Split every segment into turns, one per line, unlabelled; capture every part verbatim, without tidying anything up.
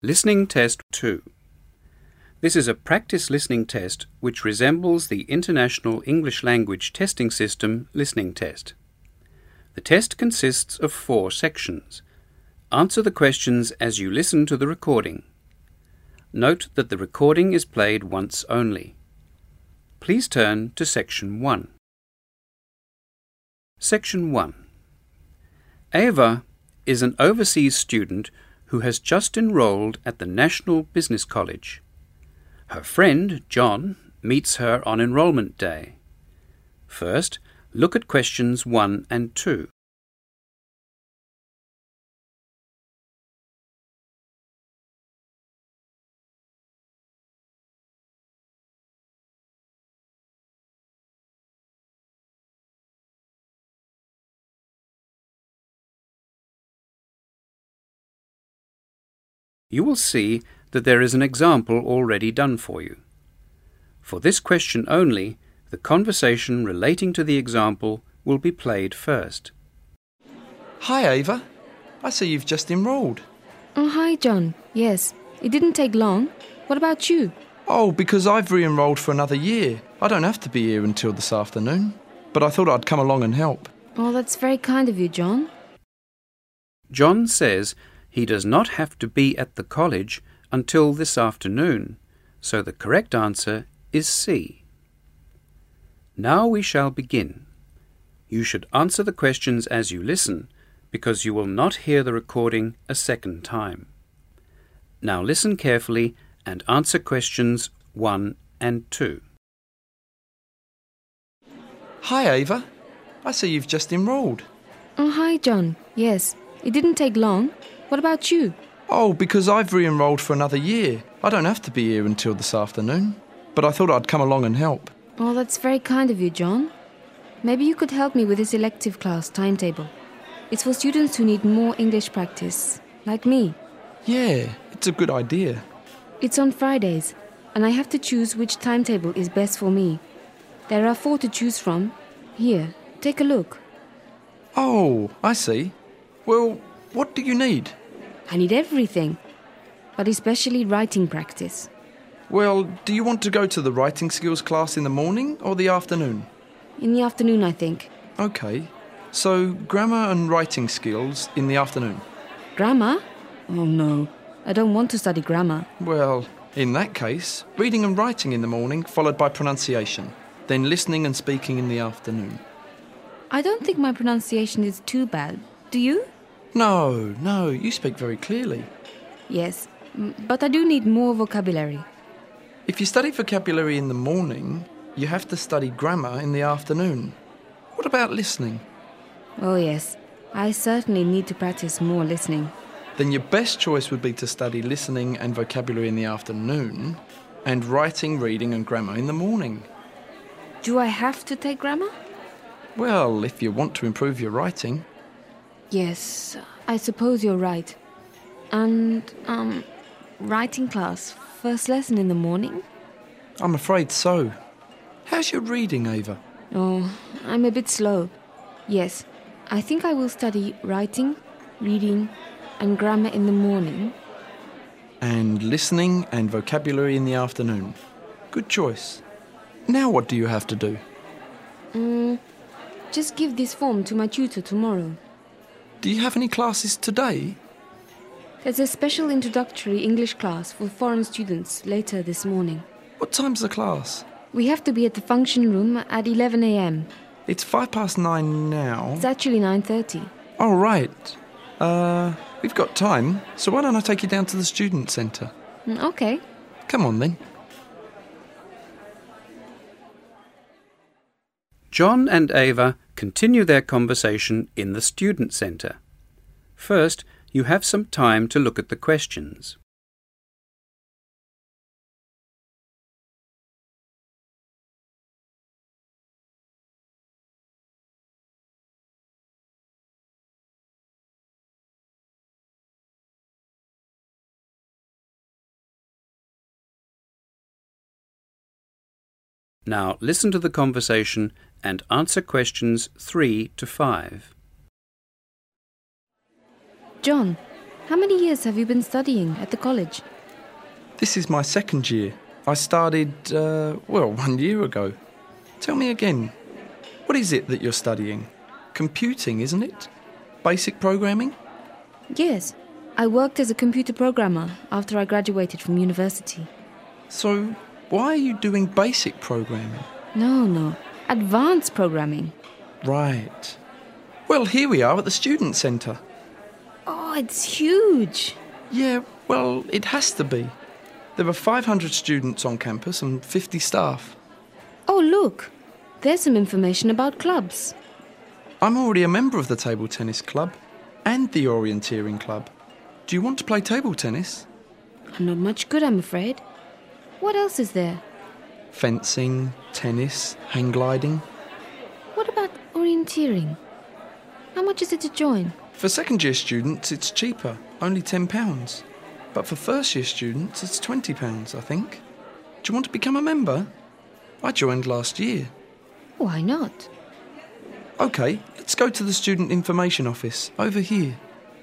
Listening Test two. This is a practice listening test which resembles the International English Language Testing System listening test. The test consists of four sections. Answer the questions as you listen to the recording. Note that the recording is played once only. Please turn to Section one. Section one. Ava is an overseas student who has just enrolled at the National Business College. Her friend, John, meets her on enrollment day. First, look at questions one and two. You will see that there is an example already done for you. For this question only, the conversation relating to the example will be played first.
Hi, Ava. I see you've just enrolled.
Oh, hi, John. Yes, it didn't take long. What about you?
Oh, because I've re-enrolled for another year. I don't have to be here until this afternoon. But I thought I'd come along and help.
Oh, that's very kind of you, John.
John says he does not have to be at the college until this afternoon, so the correct answer is C. Now we shall begin. You should answer the questions as you listen, because you will not hear the recording a second time. Now listen carefully and answer questions one and two.
Hi, Ava. I see you've just enrolled.
Oh, hi, John. Yes, it didn't take long. What about you?
Oh, because I've re-enrolled for another year. I don't have to be here until this afternoon. But I thought I'd come along and help.
Oh, that's very kind of you, John. Maybe you could help me with this elective class timetable. It's for students who need more English practice, like me.
Yeah, it's a good idea.
It's on Fridays, and I have to choose which timetable is best for me. There are four to choose from. Here, take a look.
Oh, I see. Well, what do you need?
I need everything, but especially writing practice.
Well, do you want to go to the writing skills class in the morning or the afternoon?
In the afternoon, I think.
Okay. So, grammar and writing skills in the afternoon.
Grammar? Oh no, I don't want to study grammar.
Well, in that case, reading and writing in the morning followed by pronunciation, then listening and speaking in the afternoon.
I don't think my pronunciation is too bad. Do you?
No, no, you speak very clearly.
Yes, but I do need more vocabulary.
If you study vocabulary in the morning, you have to study grammar in the afternoon. What about listening?
Oh yes, I certainly need to practice more listening.
Then your best choice would be to study listening and vocabulary in the afternoon and writing, reading and grammar in the morning.
Do I have to take grammar?
Well, if you want to improve your writing.
Yes, I suppose you're right. And, um, writing class, first lesson in the morning?
I'm afraid so. How's your reading, Ava?
Oh, I'm a bit slow. Yes, I think I will study writing, reading and grammar in the morning.
And listening and vocabulary in the afternoon. Good choice. Now what do you have to do?
Mm, just give this form to my tutor tomorrow.
Do you have any classes today?
There's a special introductory English class for foreign students later this morning.
What time's the class?
We have to be at the function room at eleven a.m.
It's five past nine now.
It's actually nine thirty.
Oh, right. Uh, we've got time, so why don't I take you down to the student centre?
Mm, okay.
Come on then.
John and Ava continue their conversation in the student centre. First, you have some time to look at the questions. Now listen to the conversation and answer questions three to five.
John, How many years have you been studying at the college?
This is my second year. I started, uh, well, one year ago. Tell me again, what is it that you're studying? Computing, isn't it? Basic programming?
Yes. I worked as a computer programmer after I graduated from university.
So, why are you doing basic programming?
No, no. Advanced programming.
Right. Well, here we are at the student centre.
Oh, it's huge.
Yeah, well, it has to be. There are five hundred students on campus and fifty staff.
Oh, look. There's some information about clubs.
I'm already a member of the table tennis club and the orienteering club. Do you want to play table tennis?
I'm not much good, I'm afraid. What else is there?
Fencing, tennis, hang gliding.
What about orienteering? How much is it to join?
For second year students, it's cheaper, only ten pounds. But for first year students, it's twenty pounds, I think. Do you want to become a member? I joined last year.
Why not?
OK, let's go to the student information office, over here.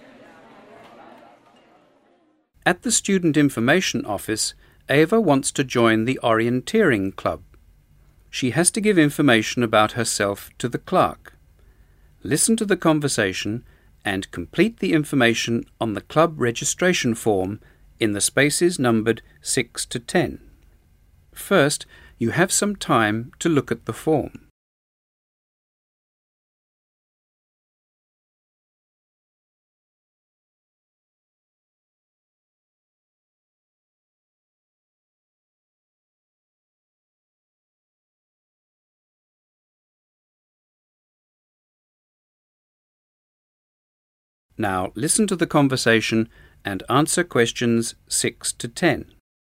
At the Student Information Office, Ava wants to join the orienteering club. She has to give information about herself to the clerk. Listen to the conversation and complete the information on the club registration form in the spaces numbered six to ten. First, you have some time to look at the form. Now listen to the conversation and answer questions six to ten.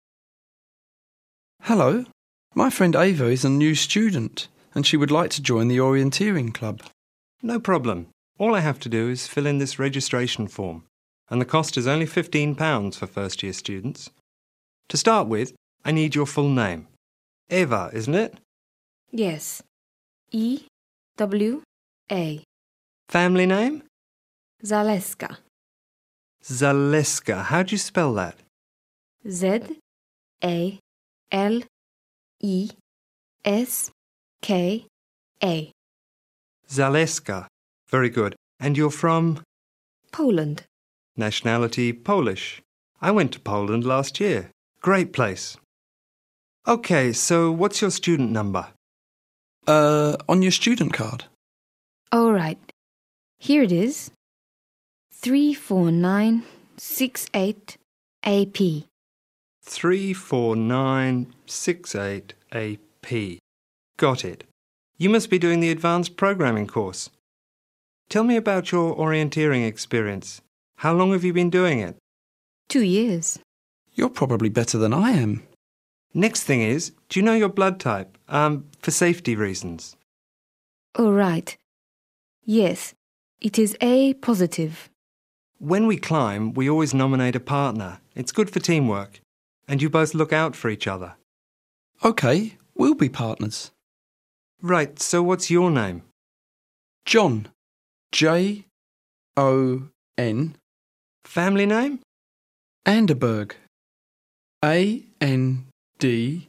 Hello, my friend Ava is a new student and she would like to join the orienteering club.
No problem. All I have to do is fill in this registration form, and the cost is only fifteen pounds for first-year students. To start with, I need your full name. Eva, isn't it?
Yes. E W A.
Family name?
Zaleska.
Zaleska. How do you spell that?
Z A L E S K A.
Zaleska. Very good. And you're from?
Poland.
Nationality Polish. I went to Poland last year. Great place. OK, so what's your student number?
Uh, on your student card.
All right. Here it is. three four nine six eight A P.
three four nine six eight A P. Got it. You must be doing the advanced programming course. Tell me about your orienteering experience. How long have you been doing it?
Two years.
You're probably better than I am.
Next thing is, do you know your blood type? Um, for safety reasons.
All right. Yes, it is A positive.
When we climb, we always nominate a partner. It's good for teamwork. And you both look out for each other.
OK, we'll be partners.
Right, so what's your name?
John. J O N.
Family name?
Anderberg. A N D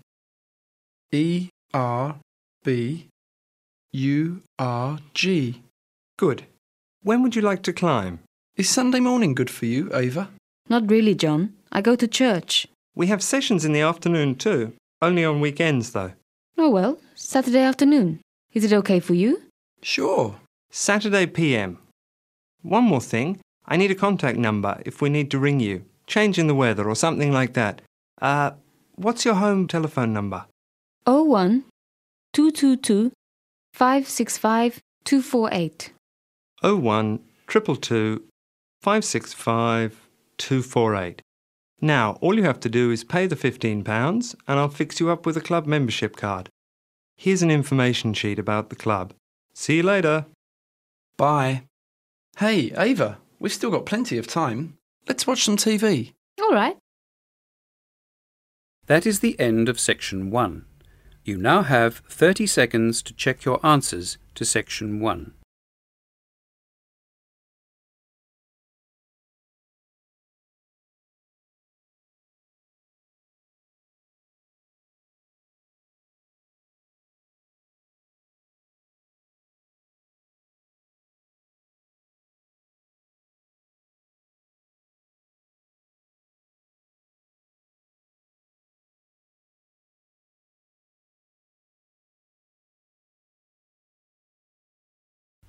E R B U R G.
Good. When would you like to climb?
Is Sunday morning good for you, Ava?
Not really, John. I go to church.
We have sessions in the afternoon too. Only on weekends, though.
Oh well, Saturday afternoon. Is it okay for you?
Sure.
Saturday P M. One more thing. I need a contact number if we need to ring you. Change in the weather or something like that. Uh, what's your home telephone number?
oh one two two two five six five two four eight.
oh one two two two five six five two four eight. Now, all you have to do is pay the fifteen pounds and I'll fix you up with a club membership card. Here's an information sheet about the club. See you later.
Bye. Hey, Ava, we've still got plenty of time. Let's watch some T V.
All right.
That is the end of section one. You now have thirty seconds to check your answers to section one.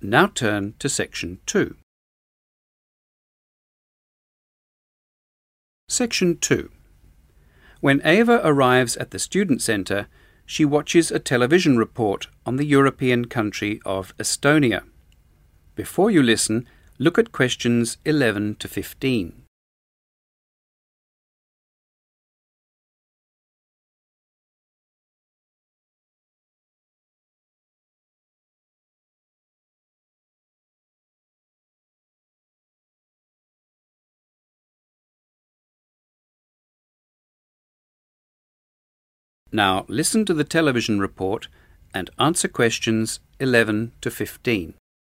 Now turn to Section two. Section two. When Eva arrives at the Student Centre, she watches a television report on the European country of Estonia. Before you listen, look at questions eleven to fifteen. Now listen to the television report and answer questions eleven to fifteen.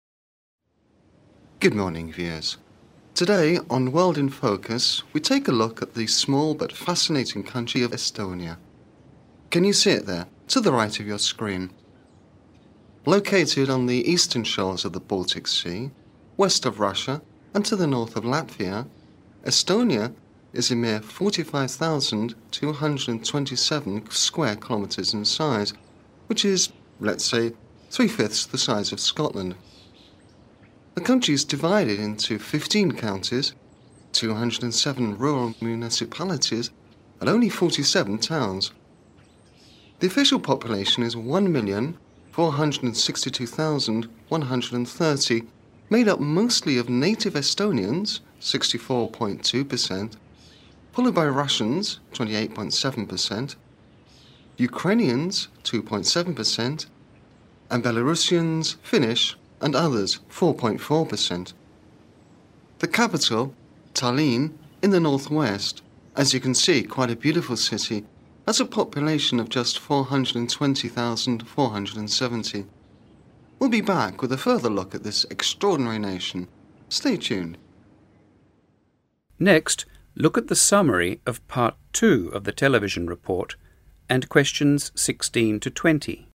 Good morning, viewers. Today on World in Focus, we take a look at the small but fascinating country of Estonia. Can you see it there, to the right of your screen? Located on the eastern shores of the Baltic Sea, west of Russia and to the north of Latvia, Estonia is a mere forty-five thousand two hundred twenty-seven square kilometres in size, which is, let's say, three-fifths the size of Scotland. The country is divided into fifteen counties, two hundred seven rural municipalities, and only forty-seven towns. The official population is one million four hundred sixty-two thousand one hundred thirty, made up mostly of native Estonians, sixty-four point two percent, followed by Russians, twenty-eight point seven percent, Ukrainians, two point seven percent, and Belarusians, Finnish, and others, four point four percent. The capital, Tallinn, in the northwest, as you can see, quite a beautiful city, has a population of just four hundred twenty thousand four hundred seventy. We'll be back with a further look at this extraordinary nation. Stay tuned.
Next, look at the summary of Part two of the television report and questions sixteen to twenty.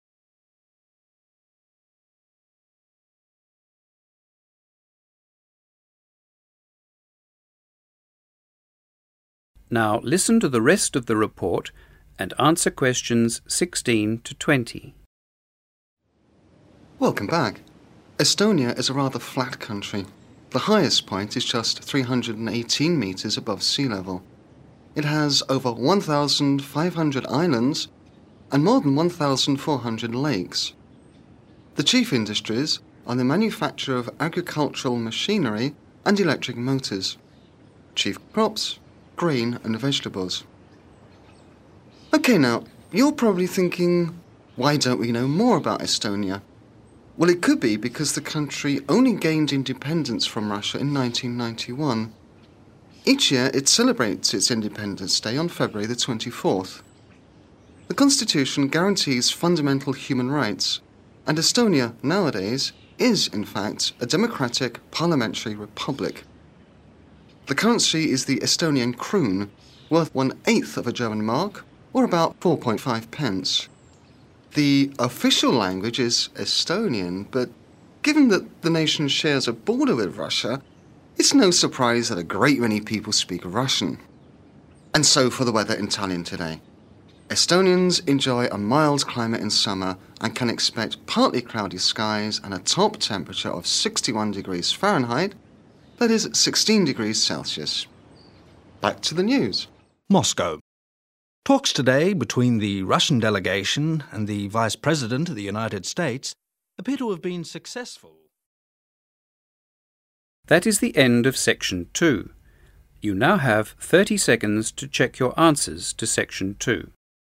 Now listen to the rest of the report and answer questions sixteen to twenty.
Welcome back. Estonia is a rather flat country. The highest point is just three hundred eighteen metres above sea level. It has over one thousand five hundred islands and more than one thousand four hundred lakes. The chief industries are the manufacture of agricultural machinery and electric motors. Chief crops, grain and vegetables. Okay, now, you're probably thinking, why don't we know more about Estonia? Well, it could be because the country only gained independence from Russia in nineteen ninety-one. Each year it celebrates its Independence Day on February the twenty-fourth. The Constitution guarantees fundamental human rights, and Estonia nowadays is, in fact, a democratic parliamentary republic. The currency is the Estonian kroon, worth one-eighth of a German mark, or about four point five pence. The official language is Estonian, but given that the nation shares a border with Russia, it's no surprise that a great many people speak Russian. And so for the weather in Tallinn today. Estonians enjoy a mild climate in summer and can expect partly cloudy skies and a top temperature of sixty-one degrees Fahrenheit, that is sixteen degrees Celsius. Back to the news.
Moscow. Talks today between the Russian delegation and the Vice President of the United States appear to have been successful.
That is the end of Section two. You now have thirty seconds to check your answers to Section two.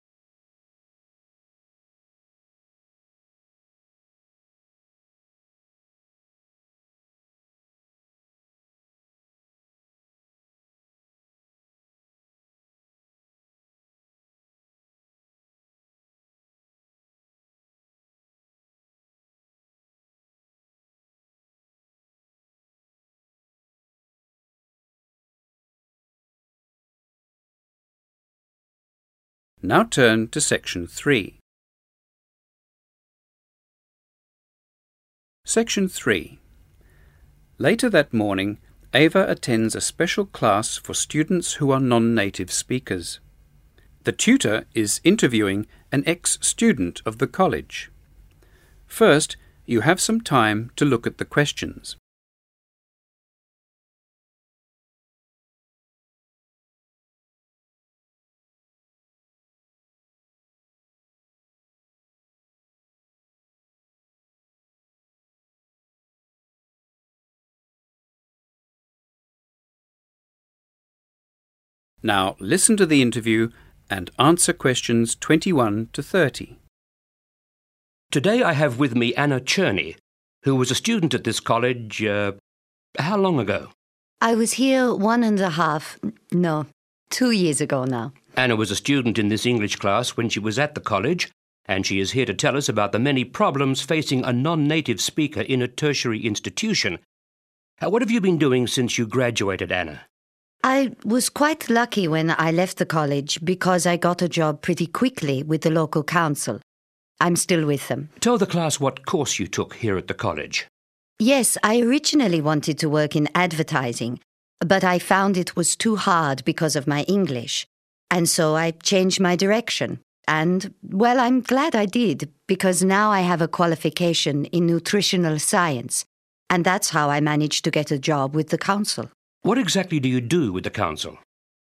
Now turn to Section three. Section three. Later that morning, Eva attends a special class for students who are non-native speakers. The tutor is interviewing an ex-student of the college. First, You have some time to look at the questions. Now listen to the interview and answer questions twenty-one to thirty.
Today I have with me Anna Cherney, who was a student at this college, uh, how long ago?
I was here one and a half, no, two years ago now.
Anna was a student in this English class when she was at the college, and she is here to tell us about the many problems facing a non-native speaker in a tertiary institution. Uh, what have you been doing since you graduated, Anna?
I was quite lucky when I left the college because I got a job pretty quickly with the local council. I'm still with them.
Tell the class what course you took here at the college.
Yes, I originally wanted to work in advertising, but I found it was too hard because of my English. And so I changed my direction. And, well, I'm glad I did, because now I have a qualification in nutritional science. And that's how I managed to get a job with the council.
What exactly do you do with the council?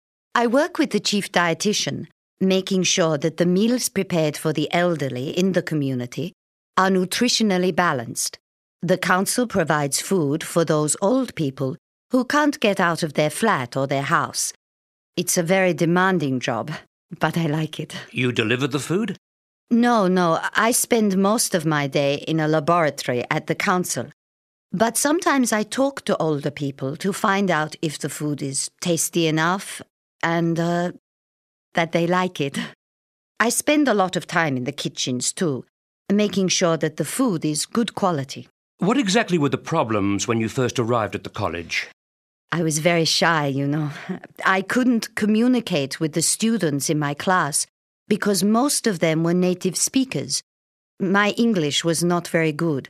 I work with the chief dietitian, making sure that the meals prepared for the elderly in the community are nutritionally balanced. The council provides food for those old people who can't get out of their flat or their house. It's a very demanding job, but I like it.
You deliver the food?
No, no, I spend most of my day in a laboratory at the council. But sometimes I talk to older people to find out if the food is tasty enough and uh, that they like it. I spend a lot of time in the kitchens too, making sure that the food is good quality.
What exactly were the problems when you first arrived at the college?
I was very shy, you know. I couldn't communicate with the students in my class because most of them were native speakers. My English was not very good.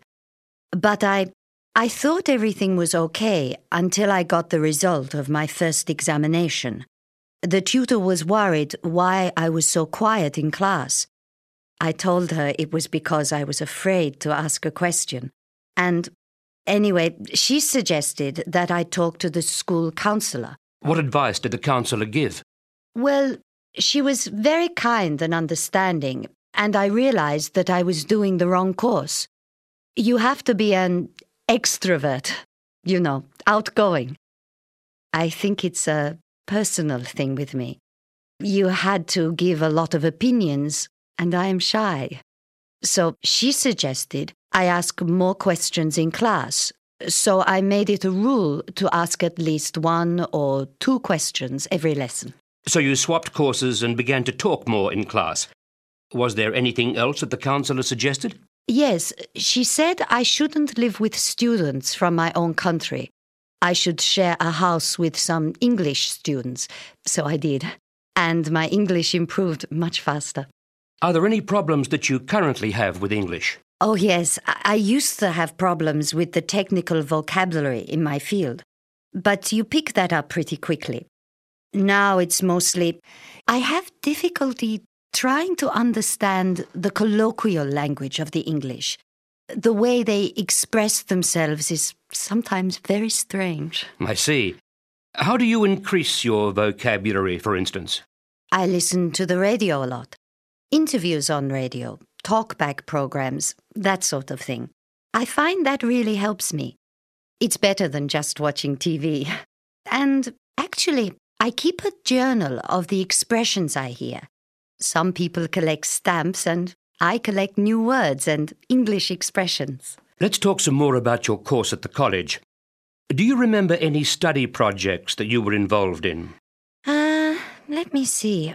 But I... I thought everything was okay until I got the result of my first examination. The tutor was worried why I was so quiet in class. I told her it was because I was afraid to ask a question. And anyway, she suggested that I talk to the school counsellor.
What advice did the counsellor give?
Well, she was very kind and understanding, and I realized that I was doing the wrong course. You have to be an extrovert, you know, outgoing. I think it's a personal thing with me. You had to give a lot of opinions, and I am shy. So she suggested I ask more questions in class. So I made it a rule to ask at least one or two questions every lesson.
So you swapped courses and began to talk more in class. Was there anything else that the counsellor suggested?
Yes, she said I shouldn't live with students from my own country. I should share a house with some English students. So I did. And my English improved much faster.
Are there any problems that you currently have with English?
Oh, yes. I used to have problems with the technical vocabulary in my field. But you pick that up pretty quickly. Now it's mostly... I have difficulty trying to understand the colloquial language of the English. The way they express themselves is sometimes very strange.
I see. How do you increase your vocabulary, for instance?
I listen to the radio a lot. Interviews on radio, talkback programs, that sort of thing. I find that really helps me. It's better than just watching T V. And actually, I keep a journal of the expressions I hear. Some people collect stamps and I collect new words and English expressions.
Let's talk some more about your course at the college. Do you remember any study projects that you were involved in?
Uh, let me see.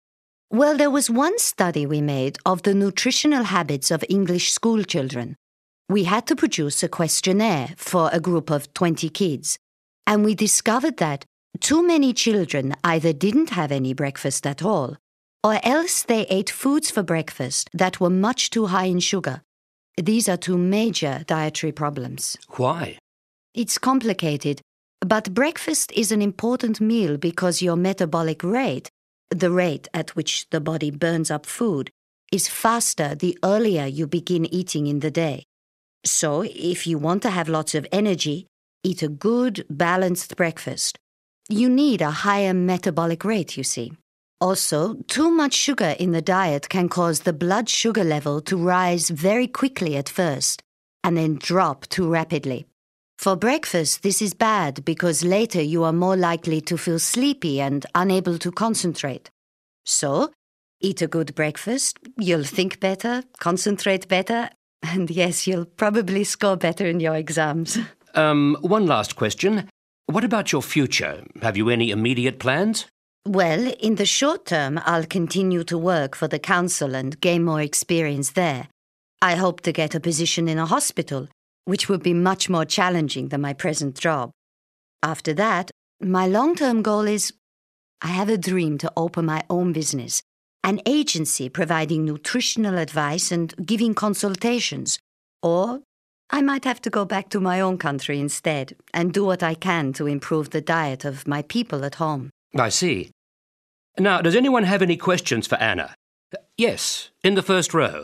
Well, there was one study we made of the nutritional habits of English school children. We had to produce a questionnaire for a group of twenty kids, and we discovered that too many children either didn't have any breakfast at all, or else they ate foods for breakfast that were much too high in sugar. These are two major dietary problems.
Why?
It's complicated, but breakfast is an important meal because your metabolic rate, the rate at which the body burns up food, is faster the earlier you begin eating in the day. So, if you want to have lots of energy, eat a good, balanced breakfast. You need a higher metabolic rate, you see. Also, too much sugar in the diet can cause the blood sugar level to rise very quickly at first and then drop too rapidly. For breakfast, this is bad because later you are more likely to feel sleepy and unable to concentrate. So, eat a good breakfast, you'll think better, concentrate better, and yes, you'll probably score better in your exams.
Um, one last question. What about your future? Have you any immediate plans?
Well, in the short term, I'll continue to work for the council and gain more experience there. I hope to get a position in a hospital, which would be much more challenging than my present job. After that, my long-term goal is I have a dream to open my own business, an agency providing nutritional advice and giving consultations. Or I might have to go back to my own country instead and do what I can to improve the diet of my people at home.
I see. Now, does anyone have any questions for Anna? Yes, in the first row.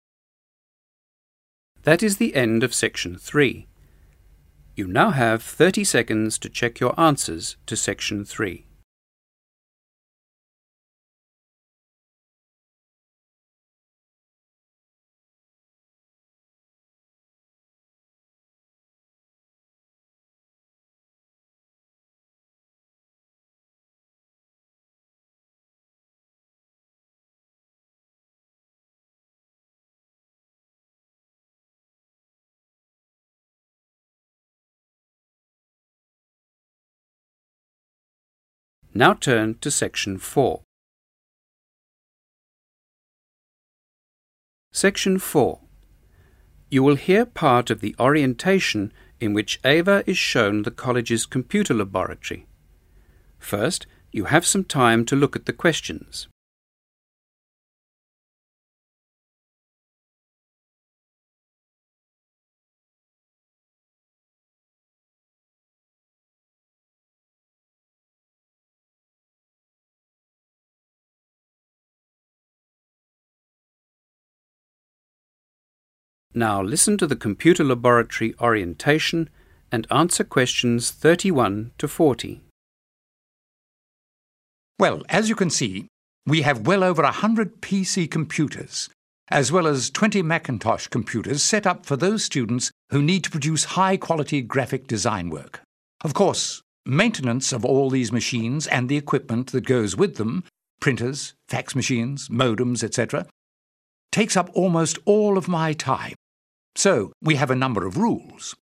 That is the end of section three. You now have thirty seconds to check your answers to section three. Now turn to section four. Section four. You will hear part of the orientation in which Eva is shown the college's computer laboratory. First, you have some time to look at the questions. Now listen to the computer laboratory orientation and answer questions thirty-one to forty.
Well, as you can see, we have well over one hundred P C computers, as well as twenty Macintosh computers set up for those students who need to produce high-quality graphic design work. Of course, maintenance of all these machines and the equipment that goes with them, printers, fax machines, modems, et cetera, takes up almost all of my time. So, we have a number of rules.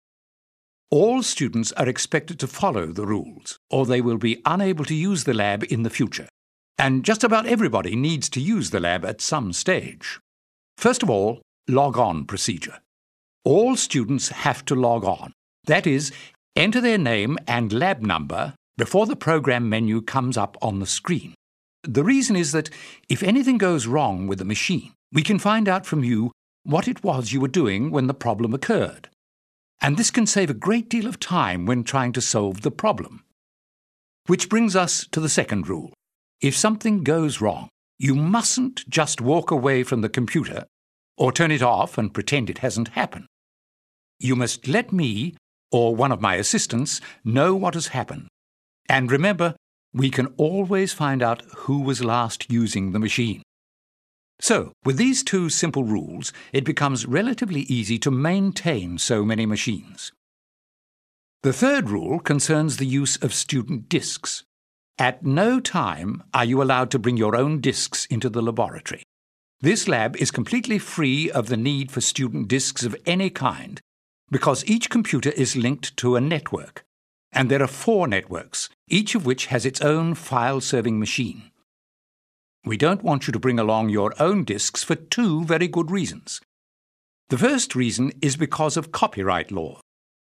All students are expected to follow the rules, or they will be unable to use the lab in the future. And just about everybody needs to use the lab at some stage. First of all, log-on procedure. All students have to log on. That is, enter their name and lab number before the program menu comes up on the screen. The reason is that if anything goes wrong with the machine, we can find out from you what it was you were doing when the problem occurred. And this can save a great deal of time when trying to solve the problem. Which brings us to the second rule. If something goes wrong, you mustn't just walk away from the computer or turn it off and pretend it hasn't happened. You must let me, or one of my assistants, know what has happened. And remember, we can always find out who was last using the machine. So, with these two simple rules, it becomes relatively easy to maintain so many machines. The third rule concerns the use of student disks. At no time are you allowed to bring your own disks into the laboratory. This lab is completely free of the need for student disks of any kind, because each computer is linked to a network, and there are four networks, each of which has its own file-serving machine. We don't want you to bring along your own disks for two very good reasons. The first reason is because of copyright law.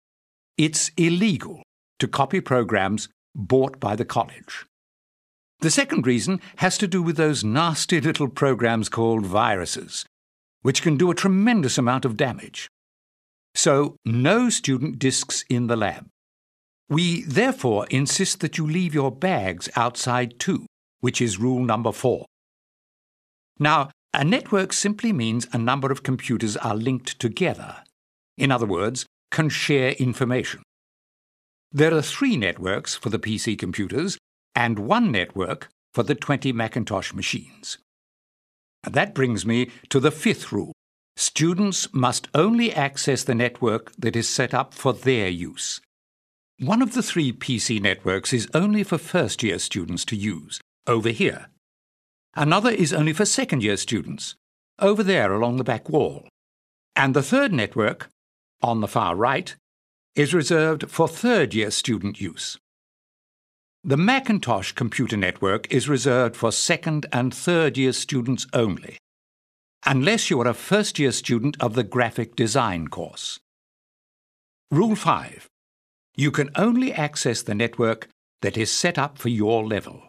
It's illegal to copy programs bought by the college. The second reason has to do with those nasty little programs called viruses, which can do a tremendous amount of damage. So, no student disks in the lab. We therefore insist that you leave your bags outside too, which is rule number four. Now, a network simply means a number of computers are linked together. in other words, can share information. There are three networks for the P C computers and one network for the twenty Macintosh machines. That brings me to the fifth rule. Students must only access the network that is set up for their use. One of the three P C networks is only for first-year students to use, over here. Another is only for second-year students, over there along the back wall. And the third network, on the far right, is reserved for third-year student use. The Macintosh computer network is reserved for second and third-year students only, unless you are a first-year student of the graphic design course. Rule five. You can only access the network that is set up for your level.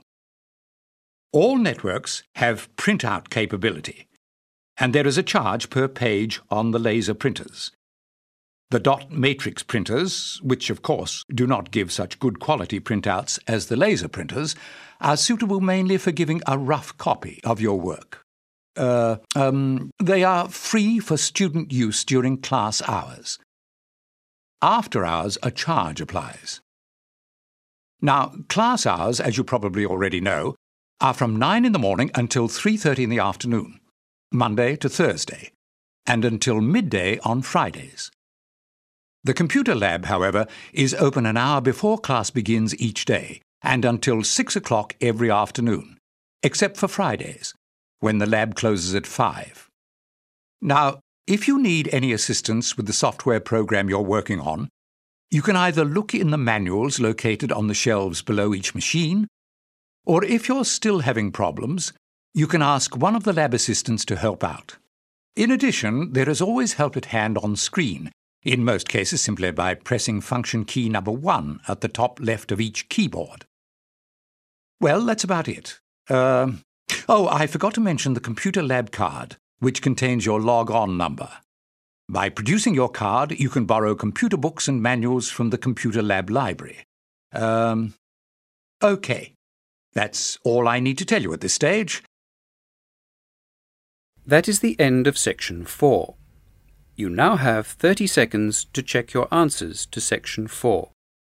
All networks have printout capability, and there is a charge per page on the laser printers. The dot matrix printers, which of course do not give such good quality printouts as the laser printers, are suitable mainly for giving a rough copy of your work. Uh, um, they are free for student use during class hours. After hours, a charge applies. Now, class hours, as you probably already know, are from nine in the morning until three thirty in the afternoon, Monday to Thursday, and until midday on Fridays. The computer lab, however, is open an hour before class begins each day and until six o'clock every afternoon, except for Fridays, when the lab closes at five. Now, if you need any assistance with the software program you're working on, you can either look in the manuals located on the shelves below each machine, or if you're still having problems, you can ask one of the lab assistants to help out. In addition, there is always help at hand on screen, in most cases simply by pressing function key number one at the top left of each keyboard. Well, that's about it. Uh, oh, I forgot to mention the computer lab card, which contains your log-on number. By producing your card, you can borrow computer books and manuals from the computer lab library. Um, okay, that's all I need to tell you at this stage.
That is the end of section four. You now have thirty seconds to check your answers to section four.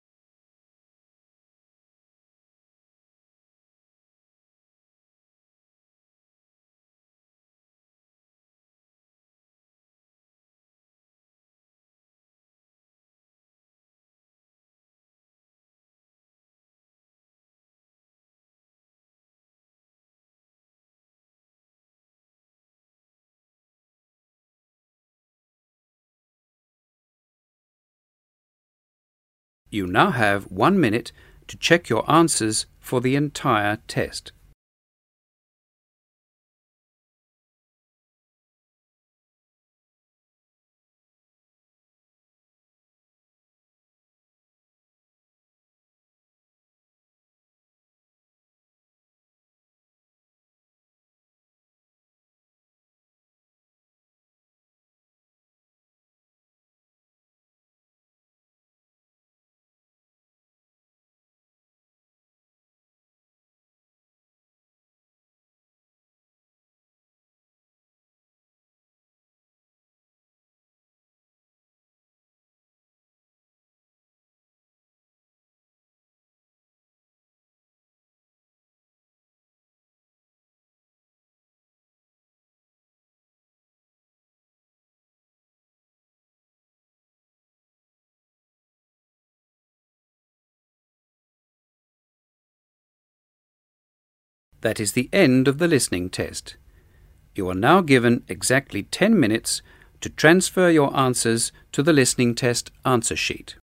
You now have one minute to check your answers for the entire test. That is the end of the listening test. You are now given exactly ten minutes to transfer your answers to the listening test answer sheet.